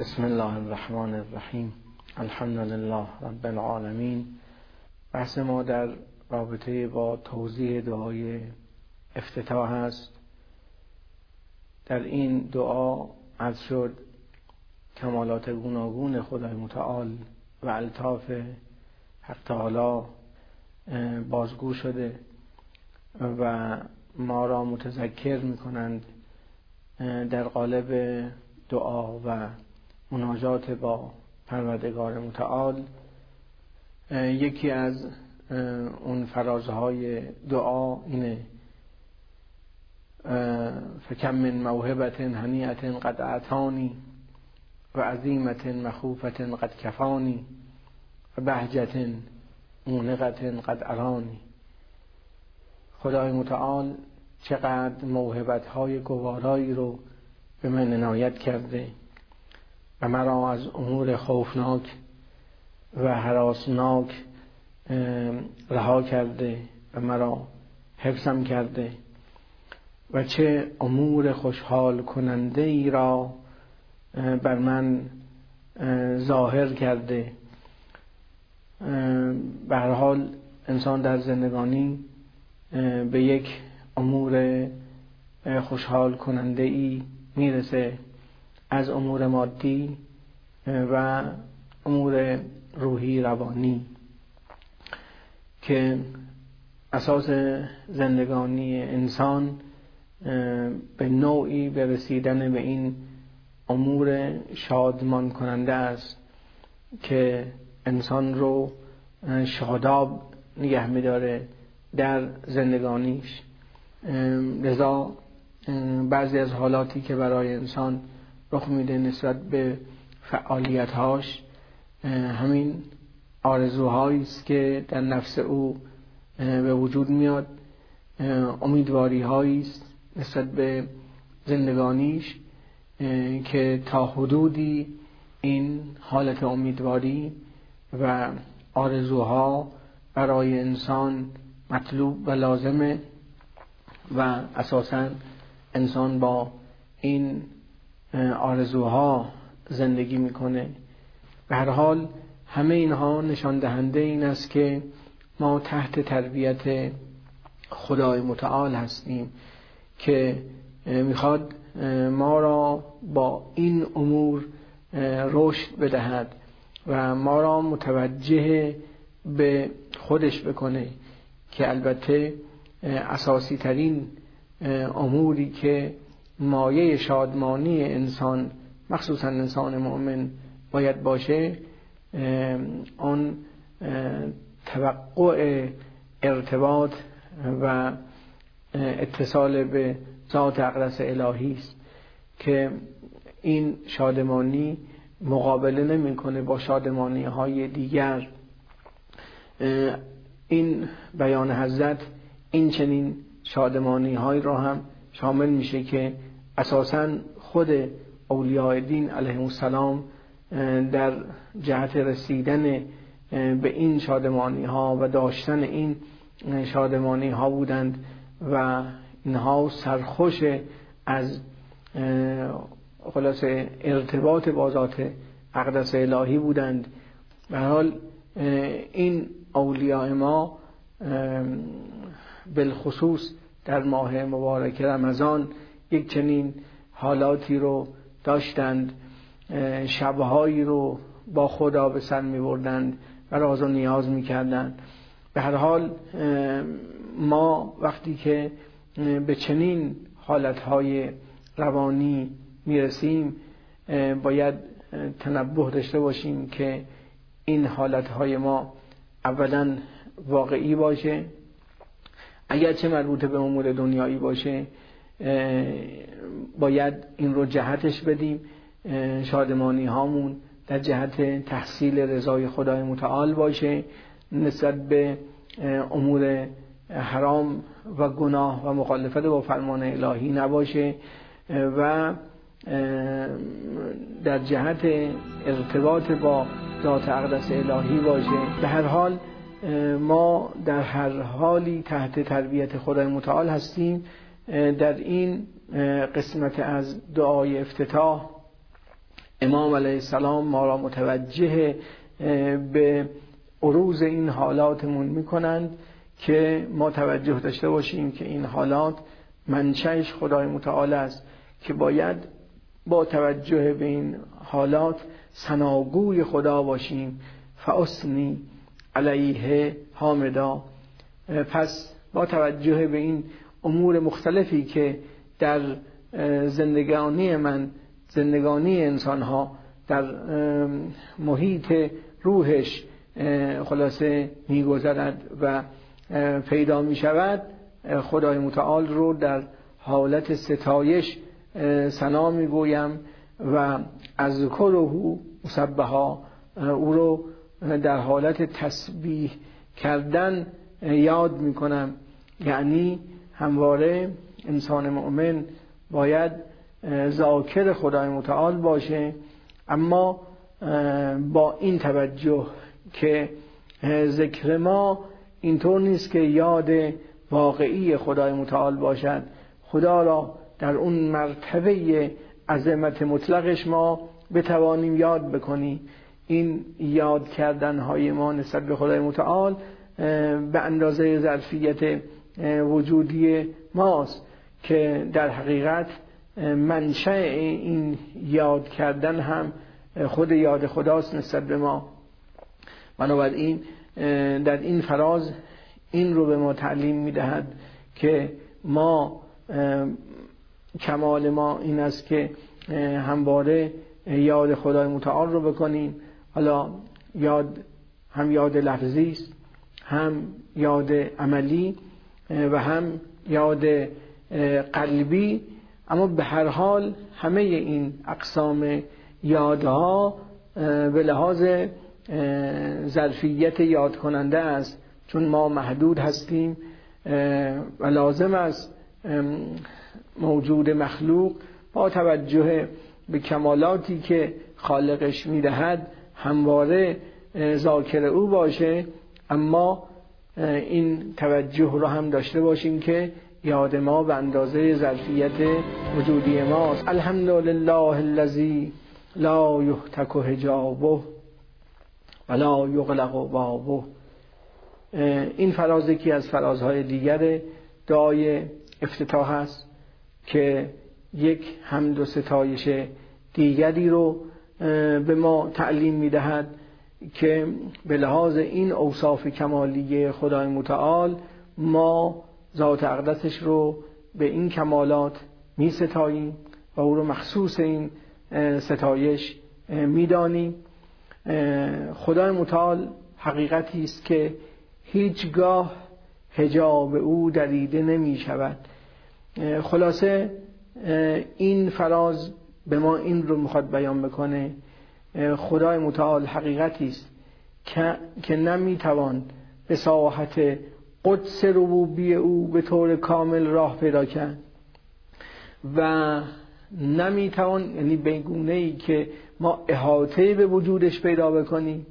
بسم الله الرحمن الرحیم. الحمدلله رب العالمین. بحث ما در رابطه با توضیح دعای افتتاح است. در این دعا عرض شد کمالات گوناگون خدای متعال و الطاف حق تعالی بازگو شده و ما را متذکر می‌کنند در قالب دعا و مناجات با پروردگار متعال. یکی از اون فرازهای دعا اینه: فکم من موهبت هنیئت قد اعطانی و عظیمت مخوفت قد کفانی و بهجت مونقت قد ارانی. خدای متعال چقدر موهبت‌های گوارایی رو به من عنایت کرده و مرا از امور خوفناک و هراسناک رها کرده و مرا حفظم کرده و چه امور خوشحال کننده ای را بر من ظاهر کرده. به هر حال انسان در زندگانی به یک امور خوشحال کننده ای میرسه از امور مادی و امور روحی روانی که اساس زندگانی انسان به نوعی به رسیدن به این امور شادمان کننده است که انسان رو شاداب نگه می‌داره در زندگانیش. لذا بعضی از حالاتی که برای انسان رخ میده نسبت به فعالیت‌هاش همین آرزوهایی است که در نفس او به وجود میاد، امیدواری‌هایی است نسبت به زندگانیش که تا حدودی این حالت امیدواری و آرزوها برای انسان مطلوب و لازمه و اساساً انسان با این آرزوها زندگی میکنه. به هر حال همه اینها نشان دهنده این است که ما تحت تربیت خدای متعال هستیم که میخواد ما را با این امور رشد بدهد و ما را متوجه به خودش بکنه که البته اساسی ترین اموری که مایه شادمانی انسان مخصوصا انسان مؤمن باید باشه آن توقع ارتباط و اتصال به ذات اقدس الهی است که این شادمانی مقابله نمی‌کنه با شادمانی های دیگر. این بیان حضرت این چنین شادمانی های را هم شامل میشه که اساساً خود اولیاء دین علیهم السلام در جهت رسیدن به این شادمانی ها و داشتن این شادمانی ها بودند و اینها سرخوش از خلاصه ارتباط با ذات اقدس الهی بودند. به هر حال این اولیاء ما بالخصوص در ماه مبارک رمضان یک چنین حالاتی رو داشتند، شبهایی رو با خدا به سر می بردند و راز و نیاز می کردند. به هر حال ما وقتی که به چنین حالتهای روانی می رسیم باید تنبه داشته باشیم که این حالتهای ما اولا واقعی باشه، اگرچه مربوط به امور دنیایی باشه باید این رو جهتش بدیم. شادمانی هامون در جهت تحصیل رضای خدای متعال باشه، نسبت به امور حرام و گناه و مخالفت با فرمان الهی نباشه و در جهت ارتباط با ذات اقدس الهی باشه. به هر حال ما در هر حالی تحت تربیت خدای متعال هستیم. در این قسمت از دعای افتتاح امام علیه السلام ما را متوجه به عروض این حالاتمون میکنند که ما توجه داشته باشیم که این حالات منشأش خدای متعال است که باید با توجه به این حالات ثناگوی خدا باشیم. فاثنی علیه حامدا. پس با توجه به این امور مختلفی که در زندگانی انسانها در محیط روحش خلاصه میگذرد و پیدا می شود، خدای متعال رو در حالت ستایش ثنا می گویم و اذکره مسبحا، او رو در حالت تسبیح کردن یاد می کنم. یعنی همواره انسان مؤمن باید ذاکر خدای متعال باشه، اما با این توجه که ذکر ما اینطور نیست که یاد واقعی خدای متعال باشد. خدا را در اون مرتبه عظمت مطلقش ما بتوانیم یاد بکنیم. این یاد کردن های ما نسبت به خدای متعال به اندازه ظرفیت وجودی ماست که در حقیقت منشأ این یاد کردن هم خود یاد خداست نسبت به ما. بنابراین در این فراز این رو به ما تعلیم میدهد که ما کمال ما این است که همواره یاد خدای متعال رو بکنیم. حالا هم یاد لفظی است، هم یاد عملی و هم یاد قلبی، اما به هر حال همه این اقسام یادها به لحاظ ظرفیت یاد کننده است، چون ما محدود هستیم و لازم است موجود مخلوق با توجه به کمالاتی که خالقش میدهد همواره ذاکر او باشه، اما این توجه رو هم داشته باشیم که یاد ما به اندازه ظرفیت وجودی ماست. الحمدلله الذی لا یهتک حجابه ولا یغلق بابه. این فراز یکی از فرازهای دیگر دعای افتتاح است که یک حمد و ستایش دیگری رو به ما تعلیم میدهد که به لحاظ این اوصاف کمالی خدای متعال ما ذات اقدسش رو به این کمالات می ستاییم و او رو مخصوص این ستایش می دانیم. خدای متعال حقیقتی است که هیچگاه حجاب او دریده نمی شود. خلاصه این فراز به ما این رو میخواد بیان بکنه: خدای متعال حقیقتی است که نمیتوان به ساحت قدس ربوبی او به طور کامل راه پیدا کرد و نمیتوان، یعنی به گونه‌ای که ما احاطه به وجودش پیدا بکنیم،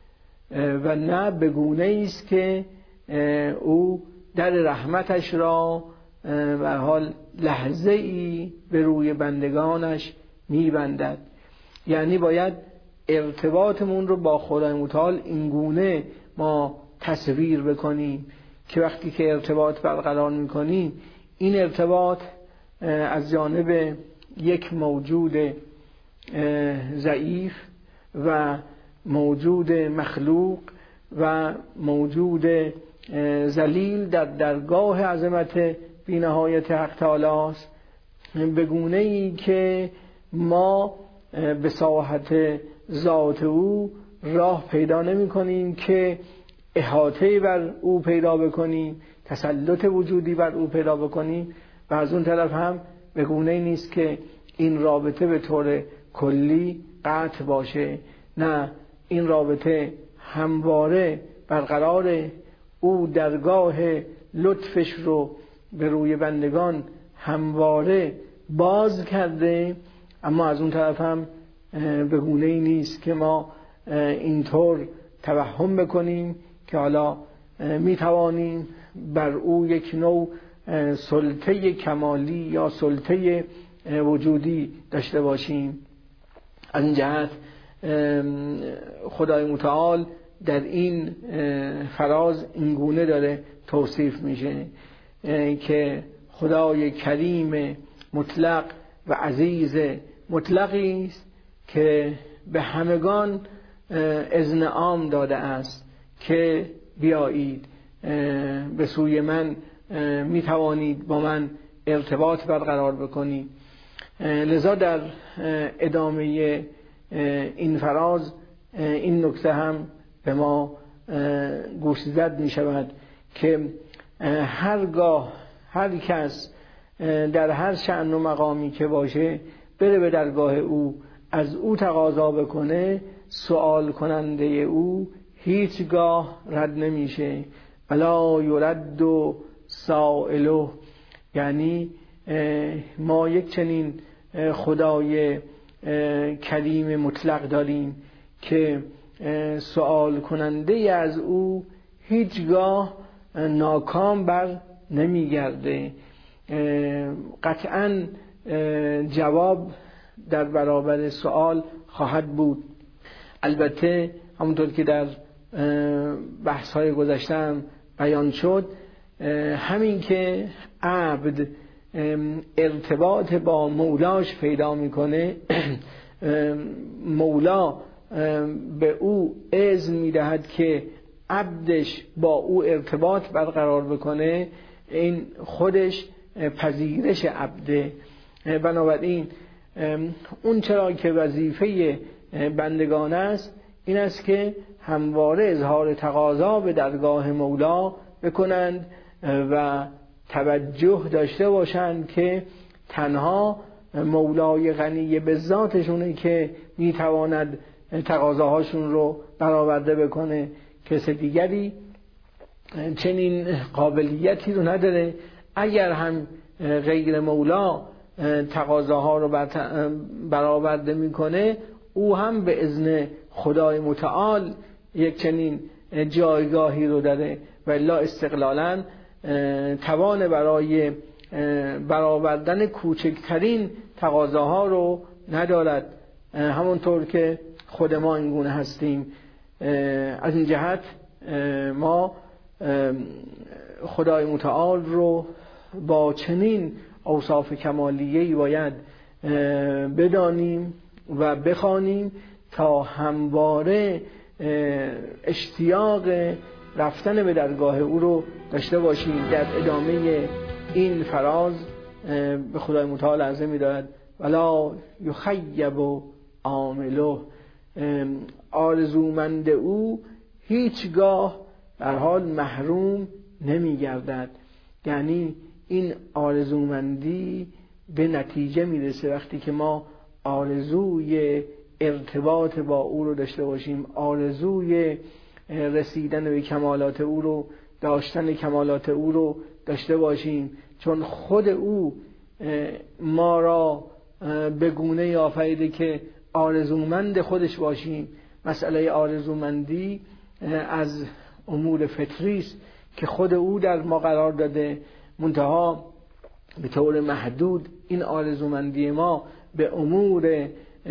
و نه به گونه‌ای است که او در رحمتش را به حال لحظه ای به روی بندگانش میبندد. یعنی باید ارتباطمون رو با خدای متعال این گونه ما تصویر بکنیم که وقتی که ارتباط برقرار میکنیم، این ارتباط از جانب یک موجود ضعیف و موجود مخلوق و موجود ذلیل در درگاه عظمت بی‌نهایت حق تعالی است، به گونه‌ای که ما به ساحت ذات او راه پیدا نمی کنیم که احاطه بر او پیدا بکنیم، تسلط وجودی بر او پیدا بکنیم، و از اون طرف هم به گونه‌ای نیست که این رابطه به طور کلی قطع باشه. نه، این رابطه همواره برقرار. او درگاه لطفش رو به روی بندگان همواره باز کرده، اما از اون طرف هم به گونه‌ای نیست که ما اینطور توهم بکنیم که حالا میتوانیم بر او یک نوع سلطه کمالی یا سلطه وجودی داشته باشیم. از این جهت خدای متعال در این فراز این گونه داره توصیف میشه که خدای کریم مطلق و عزیز مطلقی است که به همگان اذن عام داده است که بیایید به سوی من، می توانید با من ارتباط برقرار بکنید. لذا در ادامه این فراز این نکته هم به ما گوشزد می شود که هرگاه هر کس در هر شأن و مقامی که باشه بره به درگاه او، از او تقاضا بکنه، سوال کننده او هیچگاه رد نمیشه. ولا یرد سائله، یعنی ما یک چنین خدای کریم مطلق داریم که سوال کننده از او هیچگاه ناکام بر نمیگرده. قطعاً جواب در برابر سوال خواهد بود. البته همونطور که در بحث‌های گذشتم بیان شد، همین که عبد ارتباط با مولاش پیدا میکنه، مولا به او اذن میدهد که عبدش با او ارتباط برقرار بکنه، این خودش پذیرش عبده. بنابراین اون چرا که وظیفه بندگان است این است که همواره اظهار تقاضا به درگاه مولا بکنند و توجه داشته باشند که تنها مولای غنی به ذاتشونه که میتواند تقاضاهاشون رو برآورده بکنه. کس دیگری چنین قابلیتی رو نداره. اگر هم غیر مولا تقاضاها رو برآورده میکنه، او هم به اذن خدای متعال یک چنین جایگاهی رو داره و الا استقلالا توان برای برآوردن کوچکترین تقاضاها رو ندارد، همونطور که خود ما اینگونه هستیم. از این جهت ما خدای متعال رو با چنین اوصاف کمالیه‌ای باید بدانیم و بخوانیم تا همواره اشتیاق رفتن به درگاه او رو داشته باشیم. در ادامه این فراز به خدای متعال عرضه می‌دارد ولا یخیب عامله، آرزومند او هیچگاه در حال محروم نمی‌گردد. یعنی این آرزومندی به نتیجه میرسه وقتی که ما آرزوی ارتباط با او رو داشته باشیم، آرزوی رسیدن به کمالات او رو، داشتن کمالات او رو داشته باشیم، چون خود او ما را به گونه آفریده که آرزومند خودش باشیم. مسئله آرزومندی از امور فطری است که خود او در ما قرار داده، منتها به طور محدود این آرزومندی ما به امور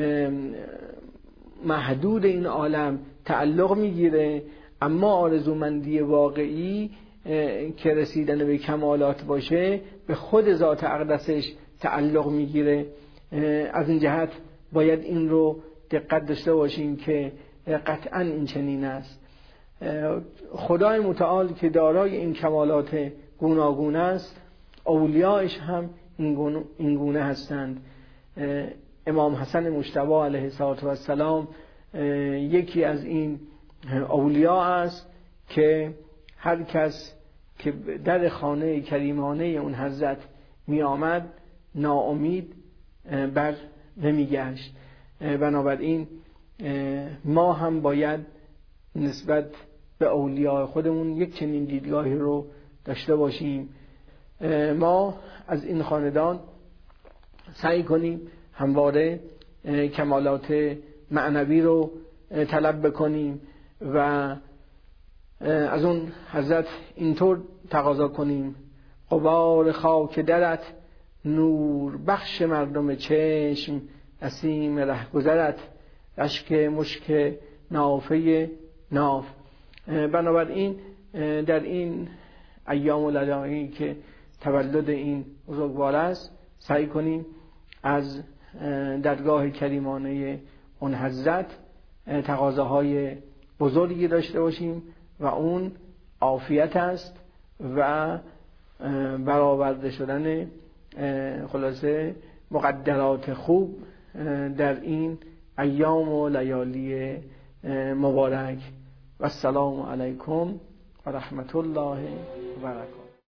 محدود این عالم تعلق میگیره، اما آرزومندی واقعی که رسیدن به کمالات باشه به خود ذات اقدسش تعلق میگیره. از این جهت باید این رو دقت داشته باشیم که قطعا این چنین است. خدای متعال که دارای این کمالات گوناگون است، اولیاءش هم این گونه هستند. امام حسن مجتبی علیه السلام یکی از این اولیاء است که هر کس که در خانه کریمانه اون حضرت می آمد ناامید بر نمی گشت. بنابراین ما هم باید نسبت به اولیاء خودمون یک چنین دیدگاهی رو داشته باشیم. ما از این خاندان سعی کنیم همواره کمالات معنوی رو طلب بکنیم و از اون حضرت اینطور تقاضا کنیم غبار خاک درت نور بخش مردم چشم نسیم رهگذرت اشک مشک نافه ناف. بنابراین در این ایام و لیالی که تولد این بزرگوار است سعی کنیم از درگاه کریمانه اون حضرت تقاضاهای بزرگی داشته باشیم و اون عافیت است و برآورده شدن خلاصه مقدرات خوب در این ایام و لیالی مبارک. و السلام علیکم و رحمت الله و برکاته.